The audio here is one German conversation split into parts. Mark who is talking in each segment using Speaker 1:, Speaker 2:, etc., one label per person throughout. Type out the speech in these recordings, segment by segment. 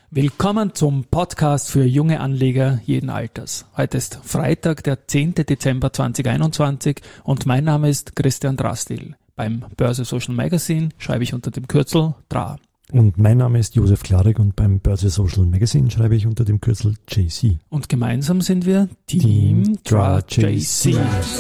Speaker 1: Willkommen zum Podcast für junge Anleger jeden Alters. Heute ist Freitag, der 10. Dezember 2021 und mein Name ist Christian Drastil. Beim Börse Social Magazine schreibe ich unter dem Kürzel DRA.
Speaker 2: Und mein Name ist Josef Klarek und beim Börse Social Magazine schreibe ich unter dem Kürzel JC.
Speaker 1: Und gemeinsam sind wir Team DRA JC.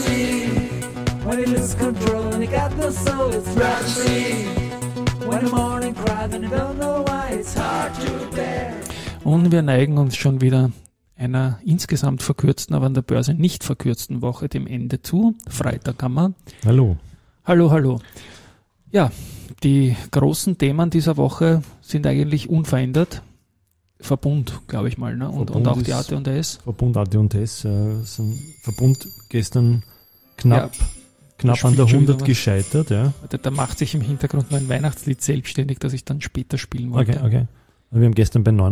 Speaker 1: Und wir neigen uns schon wieder einer insgesamt verkürzten, aber an der Börse nicht verkürzten Woche dem Ende zu. Freitag haben wir.
Speaker 2: Hallo.
Speaker 1: Hallo. Ja, die großen Themen dieser Woche sind eigentlich unverändert. Verbund, glaube ich mal, ne? Und auch die AT&S.
Speaker 2: Verbund AT&S. Verbund gestern knapp an der 100 gescheitert. Ja.
Speaker 1: Da macht sich im Hintergrund nur ein Weihnachtslied selbstständig, das ich dann später spielen wollte.
Speaker 2: Okay. Wir haben gestern bei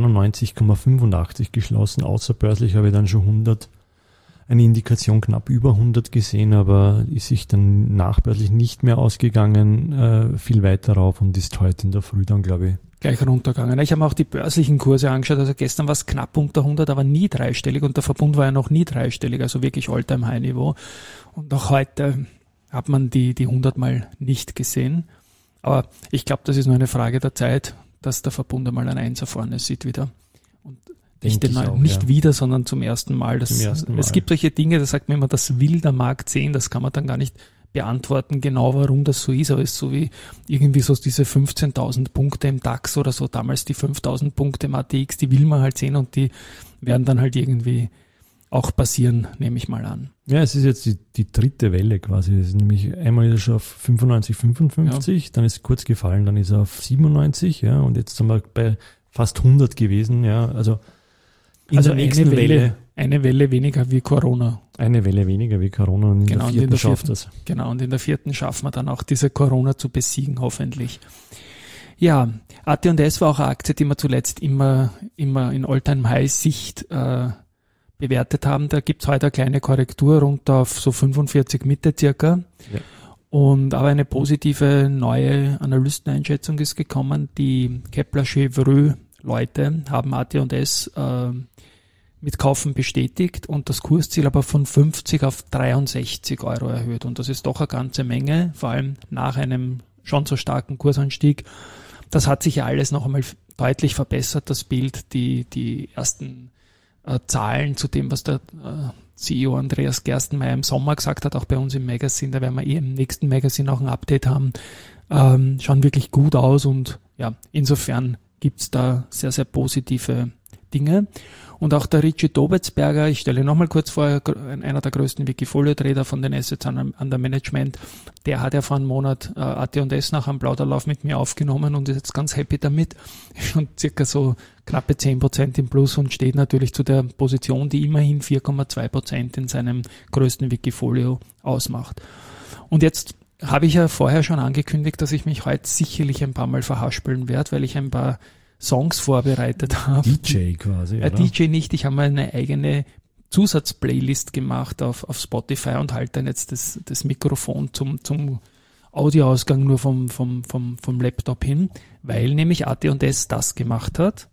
Speaker 2: 99,85 geschlossen. Außerbörslich habe ich dann schon eine Indikation knapp über 100 gesehen, aber ist sich dann nachbörslich nicht mehr ausgegangen, viel weiter rauf und ist heute in der Früh dann, glaube ich,
Speaker 1: gleich runtergegangen. Ich habe mir auch die börslichen Kurse angeschaut, also gestern war es knapp unter 100, aber nie dreistellig und der Verbund war ja noch nie dreistellig, also wirklich All-Time-High-Niveau. Und auch heute hat man die 100 mal nicht gesehen. Aber ich glaube, das ist nur eine Frage der Zeit, dass der Verbund einmal ein Einser vorne sieht wieder. Und nicht wieder, sondern zum ersten Mal. Es gibt solche Dinge, da sagt man immer, das will der Markt sehen, das kann man dann gar nicht beantworten, genau warum das so ist, aber es ist so wie irgendwie so diese 15.000 Punkte im DAX oder so, damals die 5.000 Punkte im ATX, die will man halt sehen und die werden dann halt irgendwie auch passieren, nehme ich mal an.
Speaker 2: Ja, es ist jetzt die dritte Welle quasi. Es ist nämlich einmal ist er schon auf 95, 55, ja. Dann ist es kurz gefallen, dann ist er auf 97, ja, und jetzt sind wir bei fast 100 gewesen, ja, also der nächsten Welle.
Speaker 1: Eine Welle weniger wie Corona.
Speaker 2: Eine Welle weniger wie Corona und in der vierten schafft das.
Speaker 1: Genau, und in der vierten schaffen wir dann auch diese Corona zu besiegen, hoffentlich. Ja, AT&S war auch eine Aktie, die wir zuletzt immer in All-Time-High-Sicht bewertet haben. Da gibt's heute eine kleine Korrektur runter auf so 45 Mitte circa. Ja. Aber eine positive neue Analysteneinschätzung ist gekommen. Die Kepler Chevreux Leute haben AT&S mit Kaufen bestätigt und das Kursziel aber von 50 auf 63 Euro erhöht. Und das ist doch eine ganze Menge, vor allem nach einem schon so starken Kursanstieg. Das hat sich ja alles noch einmal deutlich verbessert, das Bild, die ersten Zahlen zu dem, was der CEO Andreas Gerstenmaier im Sommer gesagt hat, auch bei uns im Magazin, da werden wir im nächsten Magazin auch ein Update haben, schauen wirklich gut aus und ja, insofern gibt's da sehr, sehr positive Dinge. Und auch der Richie Dobetsberger, ich stelle nochmal kurz vor, einer der größten Wikifolio-Trader von den Assets under Management, der hat ja vor einem Monat AT&S nach einem Plauderlauf mit mir aufgenommen und ist jetzt ganz happy damit. Schon circa so knappe 10% im Plus und steht natürlich zu der Position, die immerhin 4,2% in seinem größten Wikifolio ausmacht. Und jetzt habe ich ja vorher schon angekündigt, dass ich mich heute sicherlich ein paar Mal verhaspeln werde, weil ich ein paar Songs vorbereitet habe.
Speaker 2: DJ quasi, oder?
Speaker 1: DJ nicht, ich habe mal eine eigene Zusatzplaylist gemacht auf Spotify und halte dann jetzt das Mikrofon zum Audioausgang nur vom Laptop hin, weil nämlich AT&S das gemacht hat.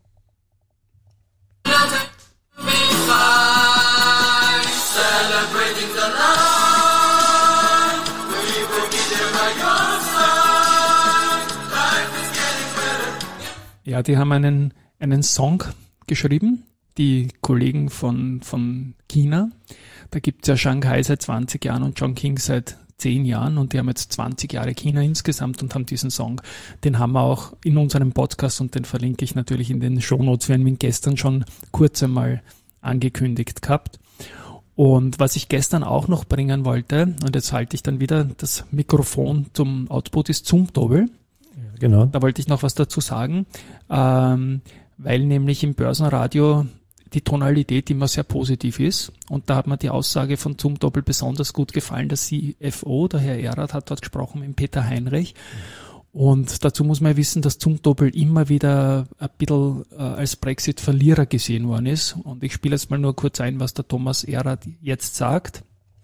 Speaker 1: Ja, die haben einen Song geschrieben, die Kollegen von China. Da gibt's ja Shanghai seit 20 Jahren und Chongqing seit 10 Jahren und die haben jetzt 20 Jahre China insgesamt und haben diesen Song. Den haben wir auch in unserem Podcast und den verlinke ich natürlich in den Shownotes. Wir haben ihn gestern schon kurz einmal angekündigt gehabt. Und was ich gestern auch noch bringen wollte, und jetzt halte ich dann wieder das Mikrofon zum Output, ist Zumtobel.
Speaker 2: Genau.
Speaker 1: Da wollte ich noch was dazu sagen, weil nämlich im Börsenradio die Tonalität immer sehr positiv ist und da hat mir die Aussage von Zumtobel besonders gut gefallen. Der CFO, der Herr Erath, hat dort gesprochen mit Peter Heinrich und dazu muss man wissen, dass Zumtobel immer wieder ein bisschen als Brexit-Verlierer gesehen worden ist und ich spiele jetzt mal nur kurz ein, was der Thomas Erath jetzt sagt.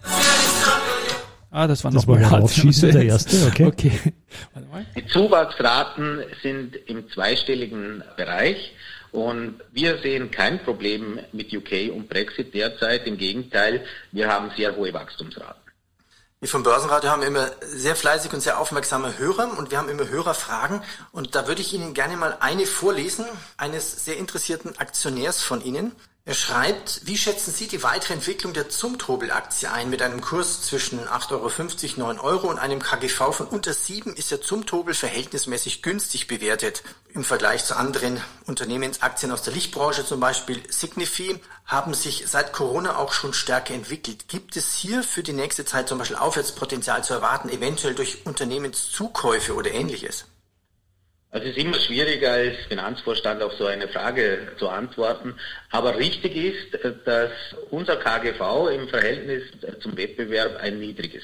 Speaker 1: Das war nochmal
Speaker 2: Rausschießen, der erste, okay.
Speaker 3: Warte mal. Die Zuwachsraten sind im zweistelligen Bereich Und wir sehen kein Problem mit UK und Brexit derzeit. Im Gegenteil, wir haben sehr hohe Wachstumsraten.
Speaker 4: Wir vom Börsenradio haben immer sehr fleißig und sehr aufmerksame Hörer und wir haben immer Hörerfragen. Und da würde ich Ihnen gerne mal eine vorlesen, eines sehr interessierten Aktionärs von Ihnen. Er schreibt, wie schätzen Sie die weitere Entwicklung der Zumtobel-Aktie ein? Mit einem Kurs zwischen 8,50 €, 9 € und einem KGV von unter 7 ist der Zumtobel verhältnismäßig günstig bewertet. Im Vergleich zu anderen Unternehmensaktien aus der Lichtbranche, zum Beispiel Signify, haben sich seit Corona auch schon stärker entwickelt. Gibt es hier für die nächste Zeit zum Beispiel Aufwärtspotenzial zu erwarten, eventuell durch Unternehmenszukäufe oder Ähnliches?
Speaker 3: Also es ist immer schwieriger als Finanzvorstand auf so eine Frage zu antworten. Aber richtig ist, dass unser KGV im Verhältnis zum Wettbewerb ein niedriges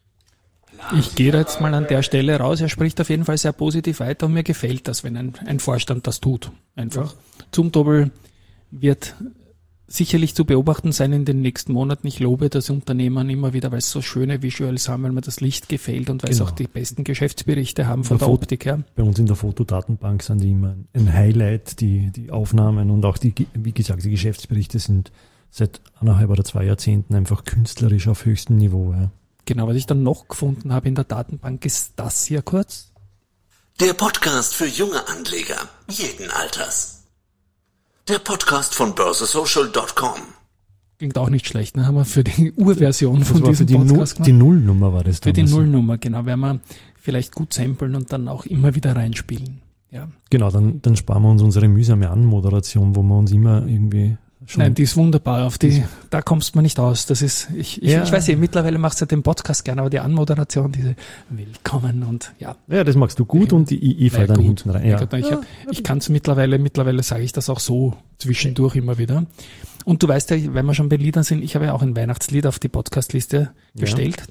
Speaker 3: ist.
Speaker 1: Ich gehe jetzt mal an der Stelle raus. Er spricht auf jeden Fall sehr positiv weiter und mir gefällt das, wenn ein Vorstand das tut. Einfach. Zumtobel wird sicherlich zu beobachten sein in den nächsten Monaten. Ich lobe das Unternehmen immer wieder, weil es so schöne Visuals haben, weil mir das Licht gefällt und weil es auch die besten Geschäftsberichte haben von der Optik her.
Speaker 2: Bei uns in der Fotodatenbank sind die immer ein Highlight, die Aufnahmen und auch die, wie gesagt, die Geschäftsberichte sind seit 1,5 oder 2 Jahrzehnten einfach künstlerisch auf höchstem Niveau. Ja.
Speaker 1: Genau, was ich dann noch gefunden habe in der Datenbank ist das hier kurz.
Speaker 5: Der Podcast für junge Anleger jeden Alters. Der Podcast von börsesocial.com.
Speaker 1: Klingt auch nicht schlecht, ne? Haben wir für die Urversion von diesem
Speaker 2: Podcast gemacht. Die Nullnummer war das dann.
Speaker 1: Für die Nullnummer, genau. Werden wir vielleicht gut samplen und dann auch immer wieder reinspielen. Ja.
Speaker 2: Genau, dann sparen wir uns unsere mühsame Anmoderation, wo wir uns immer irgendwie schon...
Speaker 1: Nein, die ist wunderbar. Da kommst du nicht aus. Das ist, ich weiß nicht, mittlerweile machst du den Podcast gerne, aber die Anmoderation, diese Willkommen und ja.
Speaker 2: Ja, das magst du gut und ich fall dann hinten rein. Ja.
Speaker 1: Ich kann es mittlerweile sage ich das auch so zwischendurch immer wieder. Und du weißt ja, wenn wir schon bei Liedern sind, ich habe ja auch ein Weihnachtslied auf die Podcastliste gestellt.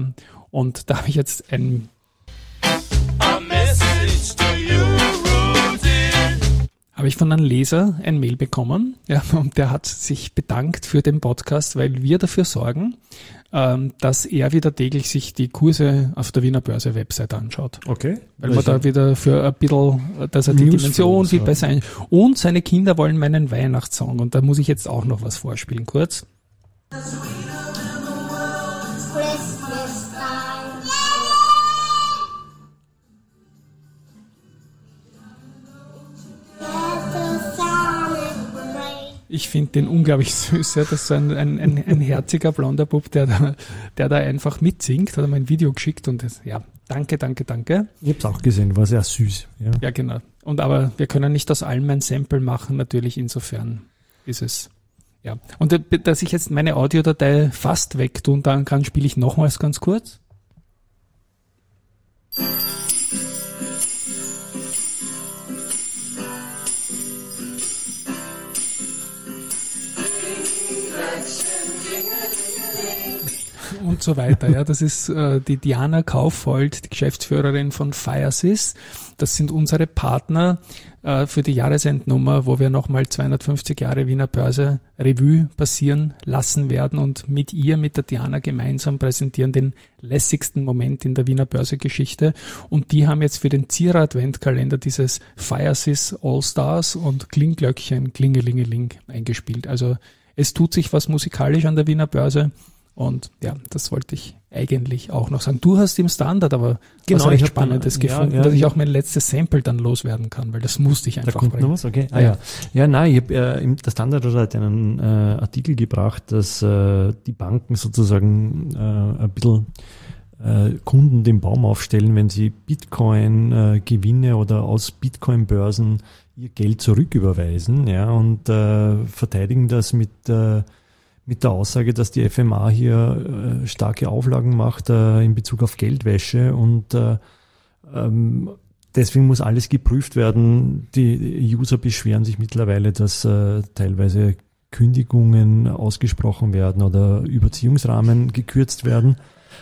Speaker 1: Und da habe ich jetzt ein habe ich von einem Leser ein Mail bekommen, ja, und der hat sich bedankt für den Podcast, weil wir dafür sorgen, dass er wieder täglich sich die Kurse auf der Wiener Börse Website anschaut.
Speaker 2: Okay.
Speaker 1: Weil man da wieder für ein bisschen, dass er die Dimension viel besser und seine Kinder wollen meinen Weihnachtssong und da muss ich jetzt auch noch was vorspielen, kurz. Ich finde den unglaublich süß. Ja. Das ist ein herziger blonder Bub, der da einfach mitsingt. Hat er mir ein Video geschickt und das, ja, danke.
Speaker 2: Ich hab's auch gesehen, war sehr süß.
Speaker 1: Ja, genau. Aber wir können nicht aus allem ein Sample machen, natürlich, insofern ist es, ja. Und dass ich jetzt meine Audiodatei fast wegtun kann, spiele ich nochmals ganz kurz. Und so weiter. Ja, das ist die Diana Kaufhold, die Geschäftsführerin von Firesys. Das sind unsere Partner für die Jahresendnummer, wo wir nochmal 250 Jahre Wiener Börse Revue passieren lassen werden und mit der Diana gemeinsam präsentieren den lässigsten Moment in der Wiener Börse-Geschichte. Und die haben jetzt für den Zierer-Adventkalender dieses Firesys All Stars und Klingglöckchen, Klingelingeling eingespielt. Also es tut sich was musikalisch an der Wiener Börse. Und ja, das wollte ich eigentlich auch noch sagen. Du hast im Standard aber was recht Spannendes gefunden, dass ich auch mein letztes Sample dann loswerden kann, weil das musste ich einfach
Speaker 2: da kommt bringen. Noch was? Okay. Ich habe der Standard hat einen Artikel gebracht, dass die Banken sozusagen ein bisschen Kunden den Baum aufstellen, wenn sie Bitcoin-Gewinne oder aus Bitcoin-Börsen ihr Geld zurücküberweisen, ja, und verteidigen das mit der Aussage, dass die FMA hier starke Auflagen macht in Bezug auf Geldwäsche und deswegen muss alles geprüft werden. Die User beschweren sich mittlerweile, dass teilweise Kündigungen ausgesprochen werden oder Überziehungsrahmen gekürzt werden.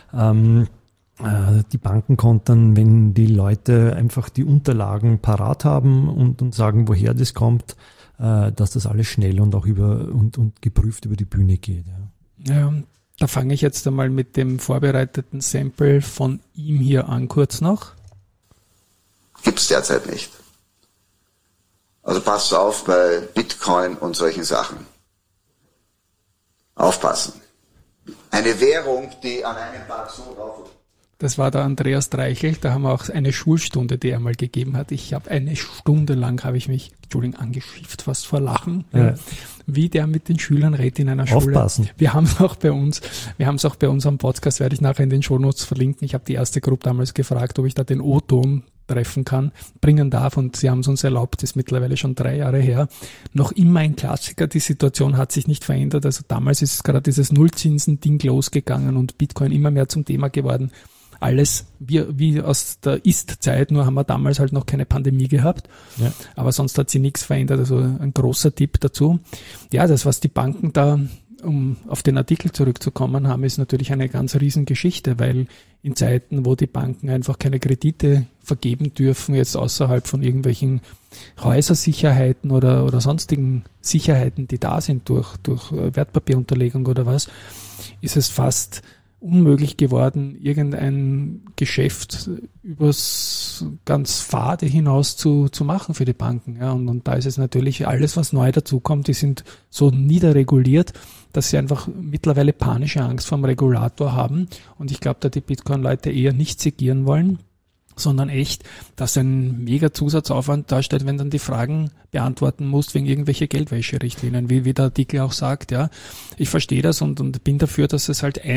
Speaker 2: Die Banken kontern, wenn die Leute einfach die Unterlagen parat haben und sagen, woher das kommt, dass das alles schnell und auch und geprüft über die Bühne geht.
Speaker 1: Ja, da fange ich jetzt einmal mit dem vorbereiteten Sample von ihm hier an, kurz noch.
Speaker 6: Gibt's derzeit nicht. Also passt auf bei Bitcoin und solchen Sachen. Aufpassen. Eine Währung, die an einem Tag so drauf.
Speaker 1: Das war der Andreas Dreichel, da haben wir auch eine Schulstunde, die er mal gegeben hat. Ich habe eine Stunde lang, angeschifft fast vor Lachen, wie der mit den Schülern redet in einer Schule.
Speaker 2: Aufpassen.
Speaker 1: Wir haben es auch bei uns am Podcast, werde ich nachher in den Shownotes verlinken. Ich habe die erste Gruppe damals gefragt, ob ich da den O-Ton bringen darf, und sie haben es uns erlaubt, das ist mittlerweile schon 3 Jahre her. Noch immer ein Klassiker, die Situation hat sich nicht verändert. Also damals ist gerade dieses Nullzinsen-Ding losgegangen und Bitcoin immer mehr zum Thema geworden. Alles wie aus der Ist-Zeit, nur haben wir damals halt noch keine Pandemie gehabt. Ja. Aber sonst hat sich nichts verändert. Also ein großer Tipp dazu. Ja, das, was die Banken da, um auf den Artikel zurückzukommen, haben, ist natürlich eine ganz riesen Geschichte, weil in Zeiten, wo die Banken einfach keine Kredite vergeben dürfen, jetzt außerhalb von irgendwelchen Häusersicherheiten oder sonstigen Sicherheiten, die da sind durch Wertpapierunterlegung oder was, ist es fast unmöglich geworden, irgendein Geschäft übers ganz Fade hinaus zu machen für die Banken. Ja, und da ist es natürlich alles, was neu dazukommt, die sind so niederreguliert, dass sie einfach mittlerweile panische Angst vor dem Regulator haben. Und ich glaube, da die Bitcoin-Leute eher nicht segieren wollen, sondern echt, dass ein mega Zusatzaufwand darstellt, wenn dann die Fragen beantworten musst wegen irgendwelche Geldwäscherichtlinien, wie der Artikel auch sagt. Ja, ich verstehe das und bin dafür, dass es halt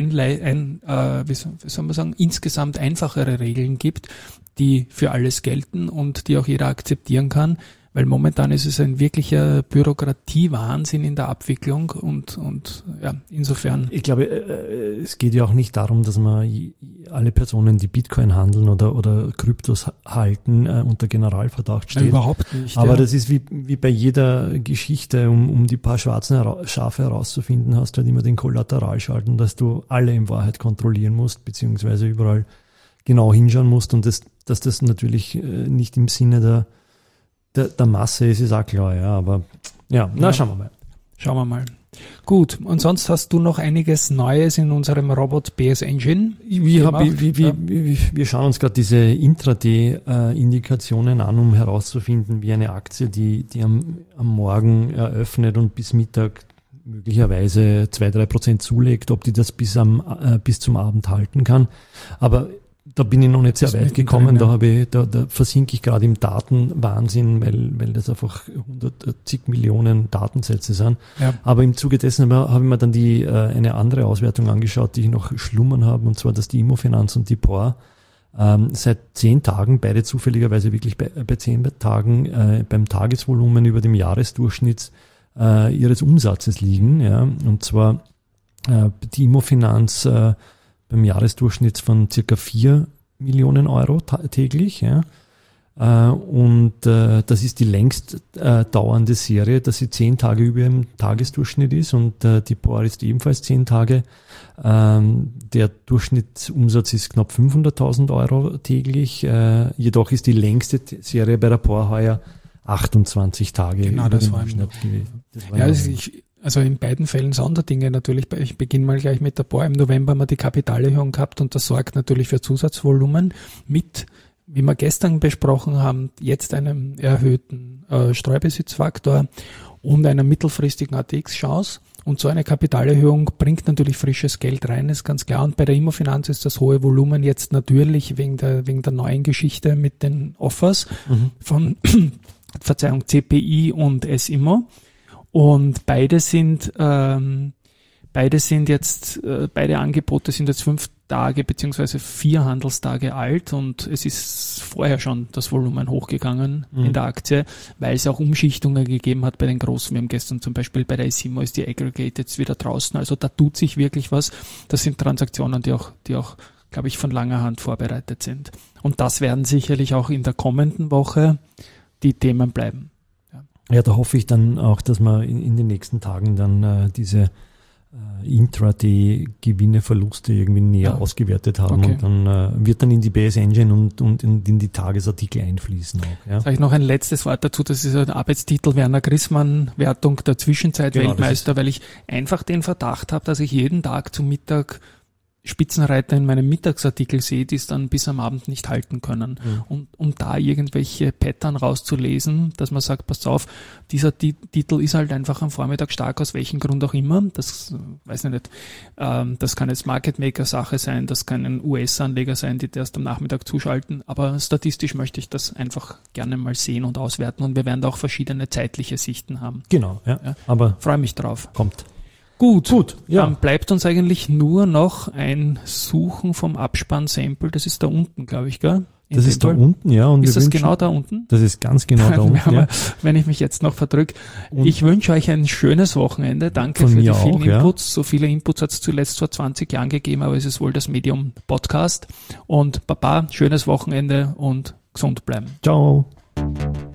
Speaker 1: insgesamt einfachere Regeln gibt, die für alles gelten und die auch jeder akzeptieren kann. Weil momentan ist es ein wirklicher Bürokratiewahnsinn in der Abwicklung und ja, insofern.
Speaker 2: Ich glaube, es geht ja auch nicht darum, dass man alle Personen, die Bitcoin handeln oder Kryptos halten, unter Generalverdacht steht.
Speaker 1: Überhaupt nicht.
Speaker 2: Aber das ist wie bei jeder Geschichte, um die paar schwarzen Schafe herauszufinden, hast du halt immer den Kollateralschaden, dass du alle in Wahrheit kontrollieren musst, beziehungsweise überall genau hinschauen musst, und dass das natürlich nicht im Sinne der Masse ist auch klar, ja, aber schauen wir mal.
Speaker 1: Schauen wir mal. Gut, und sonst hast du noch einiges Neues in unserem Robot BS Engine?
Speaker 2: Wir schauen uns gerade diese Intraday-Indikationen an, um herauszufinden, wie eine Aktie, die am Morgen eröffnet und bis Mittag möglicherweise 2-3% zulegt, ob die das bis zum Abend halten kann. Aber da bin ich noch nicht sehr weit gekommen, da versinke ich gerade im Datenwahnsinn, weil das einfach 100 Millionen Datensätze sind. Ja. Aber im Zuge dessen habe ich mir dann eine andere Auswertung angeschaut, die ich noch schlummern habe, und zwar, dass die Immofinanz und die POR seit 10 Tagen, beide zufälligerweise wirklich bei 10 Tagen beim Tagesvolumen über dem Jahresdurchschnitt ihres Umsatzes liegen. Ja. Und zwar die Immofinanz beim Jahresdurchschnitt von circa 4 Millionen Euro täglich. Ja. Und das ist die längst dauernde Serie, dass sie 10 Tage über dem Tagesdurchschnitt ist, und die POR ist ebenfalls 10 Tage. Der Durchschnittsumsatz ist knapp 500.000 Euro täglich. Jedoch ist die längste Serie bei der POR heuer 28 Tage.
Speaker 1: Genau, das war im Schnitt gewesen. Also in beiden Fällen Sonderdinge natürlich. Ich beginne mal gleich mit der POR. Im November haben wir die Kapitalerhöhung gehabt, und das sorgt natürlich für Zusatzvolumen mit, wie wir gestern besprochen haben, jetzt einem erhöhten Streubesitzfaktor und einer mittelfristigen ATX-Chance. Und so eine Kapitalerhöhung bringt natürlich frisches Geld rein, ist ganz klar. Und bei der Immofinanz ist das hohe Volumen jetzt natürlich wegen der neuen Geschichte mit den Offers von CPI und S-Immo. Und beide Angebote sind jetzt 5 Tage beziehungsweise 4 Handelstage alt, und es ist vorher schon das Volumen hochgegangen in der Aktie, weil es auch Umschichtungen gegeben hat bei den Großen. Wir haben gestern zum Beispiel bei der S-Immo ist die Aggregate jetzt wieder draußen, also da tut sich wirklich was. Das sind Transaktionen, die auch, glaube ich, von langer Hand vorbereitet sind. Und das werden sicherlich auch in der kommenden Woche die Themen bleiben.
Speaker 2: Ja, da hoffe ich dann auch, dass wir in den nächsten Tagen dann diese Intraday-Gewinne, Verluste irgendwie näher ausgewertet haben. Okay. Und dann wird dann in die BS Engine und in die Tagesartikel einfließen auch. Ja.
Speaker 1: Sag ich noch ein letztes Wort dazu, das ist ein Arbeitstitel Werner Grissmann, Wertung der Zwischenzeit Weltmeister, weil ich einfach den Verdacht habe, dass ich jeden Tag zum Mittag Spitzenreiter in meinem Mittagsartikel sehe, die es dann bis am Abend nicht halten können. Und um da irgendwelche Pattern rauszulesen, dass man sagt, passt auf, dieser Titel ist halt einfach am Vormittag stark, aus welchem Grund auch immer. Das weiß ich nicht. Das kann jetzt Market Maker Sache sein, das kann ein US-Anleger sein, die erst am Nachmittag zuschalten. Aber statistisch möchte ich das einfach gerne mal sehen und auswerten. Und wir werden da auch verschiedene zeitliche Sichten haben.
Speaker 2: Genau, ja. Aber
Speaker 1: freue mich drauf.
Speaker 2: Kommt.
Speaker 1: Gut,
Speaker 2: ja.
Speaker 1: Dann bleibt uns eigentlich nur noch ein Suchen vom Abspann-Sample. Das ist da unten, glaube ich, gell?
Speaker 2: Das ist da unten, ja. Und
Speaker 1: ist das genau da unten?
Speaker 2: Das ist ganz genau da unten, ja.
Speaker 1: Wenn ich mich jetzt noch verdrücke. Ich wünsche euch ein schönes Wochenende. Danke für die vielen Inputs. So viele Inputs hat es zuletzt vor 20 Jahren gegeben, aber es ist wohl das Medium Podcast. Und Baba, schönes Wochenende und gesund bleiben.
Speaker 2: Ciao.